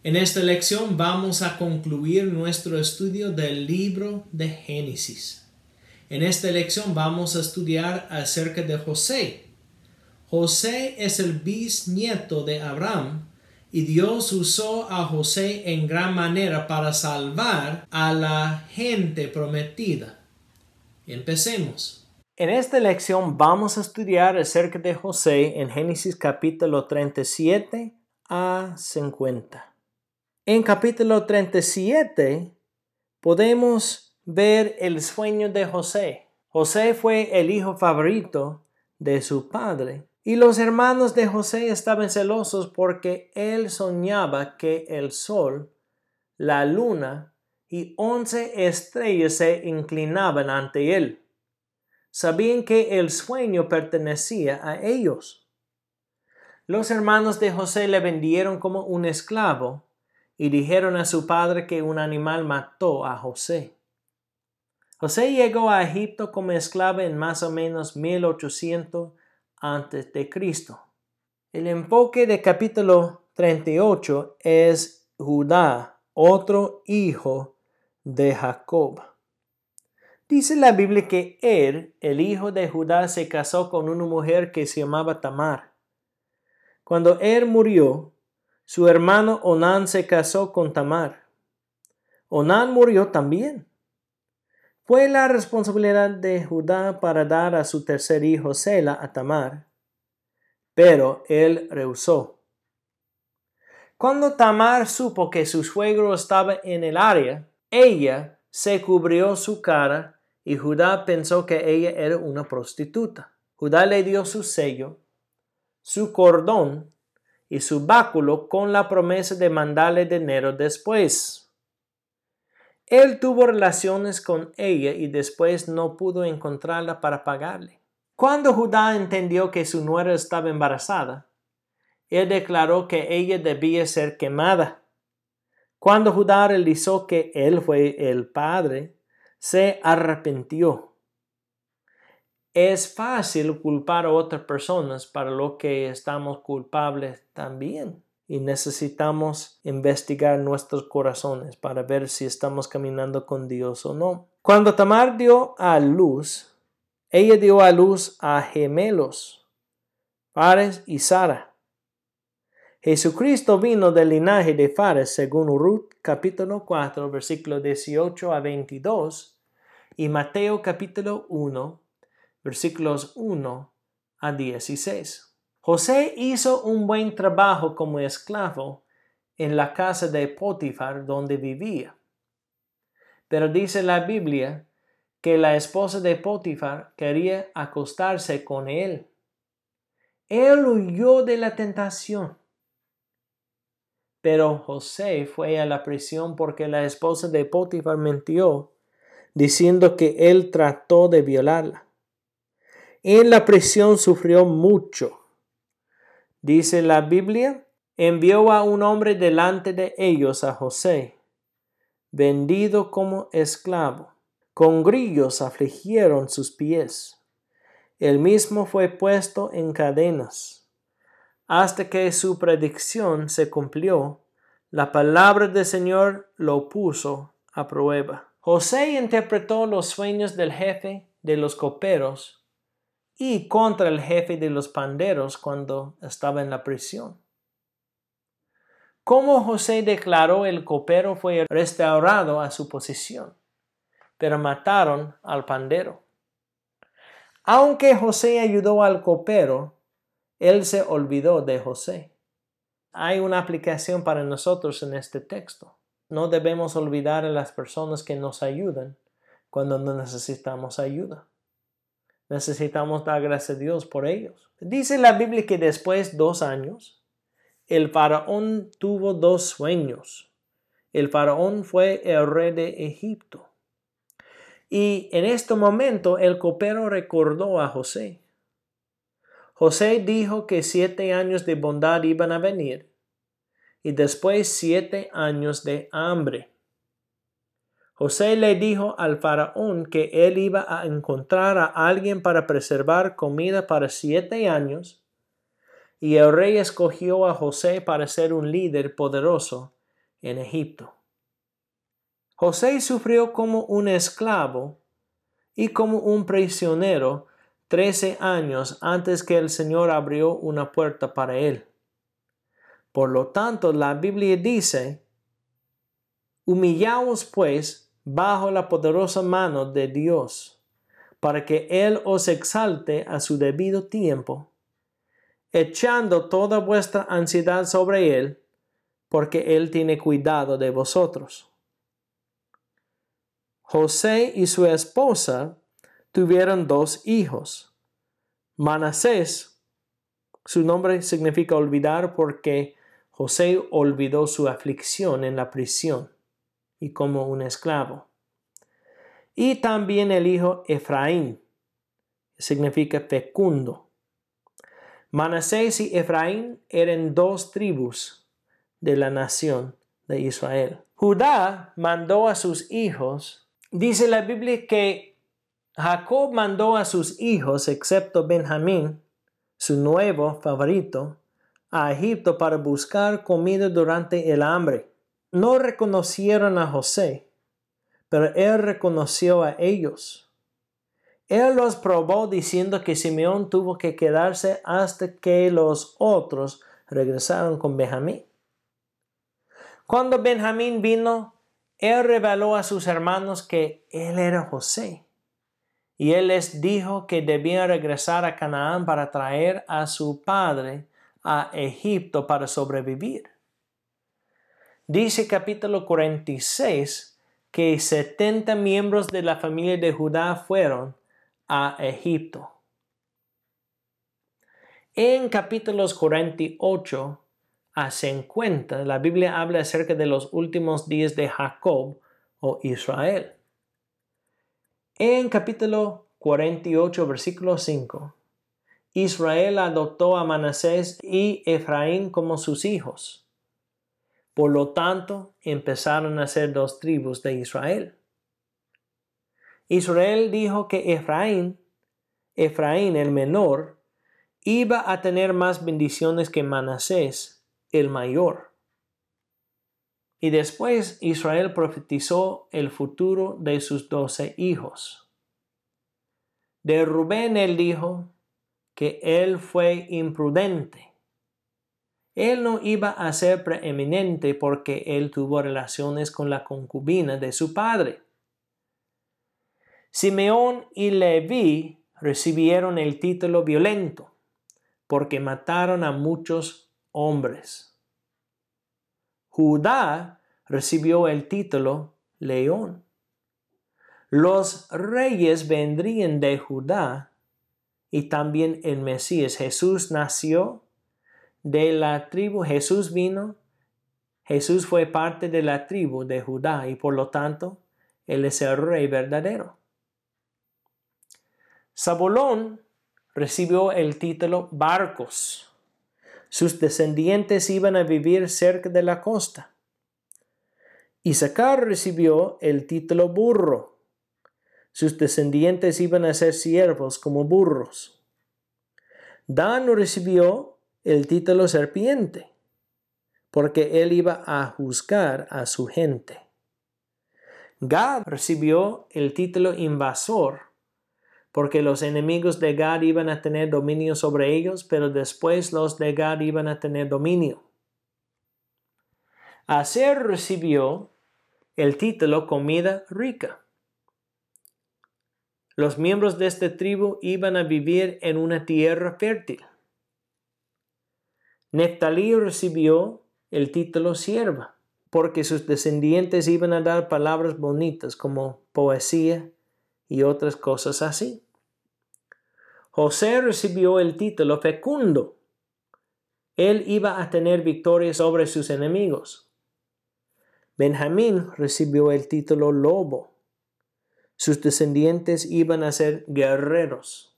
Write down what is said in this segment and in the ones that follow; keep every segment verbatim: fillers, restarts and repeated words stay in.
En esta lección vamos a concluir nuestro estudio del libro de Génesis. En esta lección vamos a estudiar acerca de José. José es el bisnieto de Abraham y Dios usó a José en gran manera para salvar a la gente prometida. Empecemos. En esta lección vamos a estudiar acerca de José en Génesis capítulo treinta y siete a cincuenta. En capítulo treinta y siete podemos ver el sueño de José. José fue el hijo favorito de su padre y los hermanos de José estaban celosos porque él soñaba que el sol, la luna y once estrellas se inclinaban ante él. Sabían que el sueño pertenecía a ellos. Los hermanos de José le vendieron como un esclavo y dijeron a su padre que un animal mató a José. José llegó a Egipto como esclavo en más o menos mil ochocientos antes de Cristo. El enfoque de capítulo treinta y ocho es Judá, otro hijo de Jacob. Dice la Biblia que Er, el hijo de Judá, se casó con una mujer que se llamaba Tamar. Cuando Er murió, su hermano Onán se casó con Tamar. Onán murió también. Fue la responsabilidad de Judá para dar a su tercer hijo Sela a Tamar, pero él rehusó. Cuando Tamar supo que su suegro estaba en el área, ella se cubrió su cara y Judá pensó que ella era una prostituta. Judá le dio su sello, su cordón y su báculo con la promesa de mandarle dinero después. Él tuvo relaciones con ella y después no pudo encontrarla para pagarle. Cuando Judá entendió que su nuera estaba embarazada, él declaró que ella debía ser quemada. Cuando Judá realizó que él fue el padre, se arrepintió. Es fácil culpar a otras personas para lo que estamos culpables también. Y necesitamos investigar nuestros corazones para ver si estamos caminando con Dios o no. Cuando Tamar dio a luz, ella dio a luz a gemelos, Fares y Sara. Jesucristo vino del linaje de Fares según Ruth capítulo cuatro, versículos dieciocho a veintidós y Mateo capítulo uno, versículos uno a dieciséis. José hizo un buen trabajo como esclavo en la casa de Potifar donde vivía. Pero dice la Biblia que la esposa de Potifar quería acostarse con él. Él huyó de la tentación. Pero José fue a la prisión porque la esposa de Potifar mintió, diciendo que él trató de violarla. En la prisión sufrió mucho. Dice la Biblia, envió a un hombre delante de ellos a José, vendido como esclavo. Con grillos afligieron sus pies. Él mismo fue puesto en cadenas. Hasta que su predicción se cumplió, la palabra del Señor lo puso a prueba. José interpretó los sueños del jefe de los coperos y contra el jefe de los panderos cuando estaba en la prisión. Como José declaró, el copero fue restaurado a su posición, pero mataron al pandero. Aunque José ayudó al copero, él se olvidó de José. Hay una aplicación para nosotros en este texto. No debemos olvidar a las personas que nos ayudan cuando no necesitamos ayuda. Necesitamos dar gracias a Dios por ellos. Dice la Biblia que después de dos años, el faraón tuvo dos sueños. El faraón fue el rey de Egipto. Y en este momento el copero recordó a José. José dijo que siete años de bondad iban a venir y después siete años de hambre. José le dijo al faraón que él iba a encontrar a alguien para preservar comida para siete años y el rey escogió a José para ser un líder poderoso en Egipto. José sufrió como un esclavo y como un prisionero trece años antes que el Señor abrió una puerta para él. Por lo tanto, la Biblia dice: humillaos pues bajo la poderosa mano de Dios, para que Él os exalte a su debido tiempo, echando toda vuestra ansiedad sobre Él, porque Él tiene cuidado de vosotros. José y su esposa tuvieron dos hijos. Manasés, su nombre significa olvidar porque José olvidó su aflicción en la prisión y como un esclavo. Y también el hijo Efraín, significa fecundo. Manasés y Efraín eran dos tribus de la nación de Israel. Judá mandó a sus hijos. Dice la Biblia que Jacob mandó a sus hijos, excepto Benjamín, su nuevo favorito, a Egipto para buscar comida durante el hambre. No reconocieron a José, pero él reconoció a ellos. Él los probó diciendo que Simeón tuvo que quedarse hasta que los otros regresaron con Benjamín. Cuando Benjamín vino, él reveló a sus hermanos que él era José. Y él les dijo que debían regresar a Canaán para traer a su padre a Egipto para sobrevivir. Dice capítulo cuarenta y seis que setenta miembros de la familia de Judá fueron a Egipto. En capítulos cuarenta y ocho a cincuenta, la Biblia habla acerca de los últimos días de Jacob o Israel. En capítulo cuarenta y ocho, versículo cinco, Israel adoptó a Manasés y Efraín como sus hijos. Por lo tanto, empezaron a ser dos tribus de Israel. Israel dijo que Efraín, Efraín el menor, iba a tener más bendiciones que Manasés el mayor. Y después Israel profetizó el futuro de sus doce hijos. De Rubén él dijo que él fue imprudente. Él no iba a ser preeminente porque él tuvo relaciones con la concubina de su padre. Simeón y Leví recibieron el título violento porque mataron a muchos hombres. Judá recibió el título león. Los reyes vendrían de Judá y también el Mesías. Jesús nació de la tribu, Jesús vino, Jesús fue parte de la tribu de Judá y por lo tanto Él es el rey verdadero. Zabulón recibió el título barcos. Sus descendientes iban a vivir cerca de la costa. Isaacar recibió el título burro. Sus descendientes iban a ser siervos como burros. Dan recibió el título serpiente, porque él iba a juzgar a su gente. Gad recibió el título invasor, porque los enemigos de Gad iban a tener dominio sobre ellos, pero después los de Gad iban a tener dominio. Aser recibió el título comida rica. Los miembros de esta tribu iban a vivir en una tierra fértil. Neftalí recibió el título sierva, porque sus descendientes iban a dar palabras bonitas como poesía y otras cosas así. José recibió el título fecundo. Él iba a tener victoria sobre sus enemigos. Benjamín recibió el título lobo. Sus descendientes iban a ser guerreros.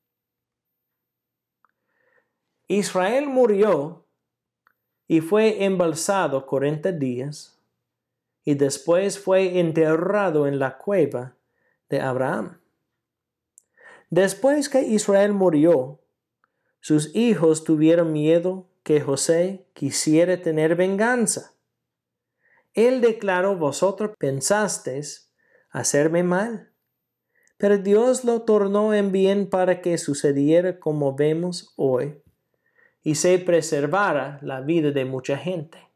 Israel murió y fue embalsado cuarenta días y después fue enterrado en la cueva de Abraham. Después que Israel murió, sus hijos tuvieron miedo que José quisiera tener venganza Él declaró: vosotros pensasteis hacerme mal, pero Dios lo tornó en bien para que sucediera como vemos hoy y se preservara la vida de mucha gente.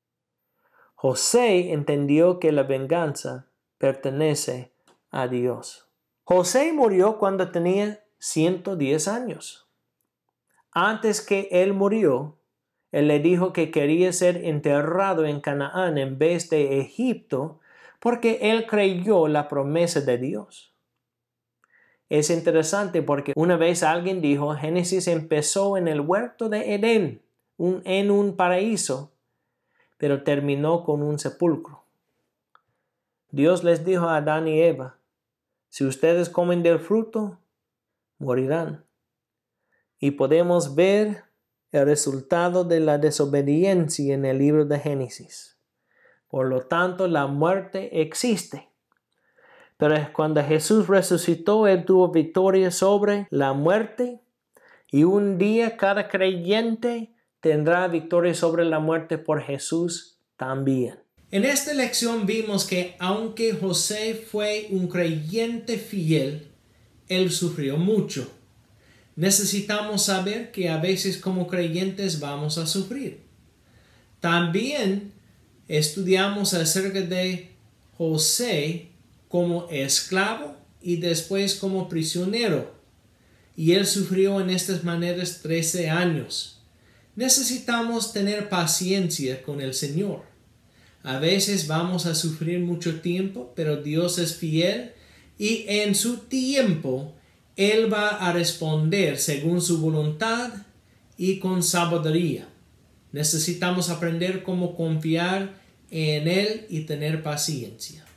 José entendió que la venganza pertenece a Dios. José murió cuando tenía ciento diez años. Antes que él murió, él le dijo que quería ser enterrado en Canaán en vez de Egipto porque él creyó la promesa de Dios. Es interesante porque una vez alguien dijo: Génesis empezó en el huerto de Edén, un, en un paraíso, pero terminó con un sepulcro. Dios les dijo a Adán y Eva: si ustedes comen del fruto, morirán. Y podemos ver el resultado de la desobediencia en el libro de Génesis. Por lo tanto, la muerte existe. Pero cuando Jesús resucitó, Él tuvo victoria sobre la muerte. Y un día cada creyente tendrá victoria sobre la muerte por Jesús también. En esta lección vimos que aunque José fue un creyente fiel, él sufrió mucho. Necesitamos saber que a veces como creyentes vamos a sufrir. También estudiamos acerca de José como esclavo y después como prisionero. Y él sufrió en estas maneras trece años. Necesitamos tener paciencia con el Señor. A veces vamos a sufrir mucho tiempo, pero Dios es fiel y en su tiempo Él va a responder según su voluntad y con sabiduría. Necesitamos aprender cómo confiar en Él y tener paciencia.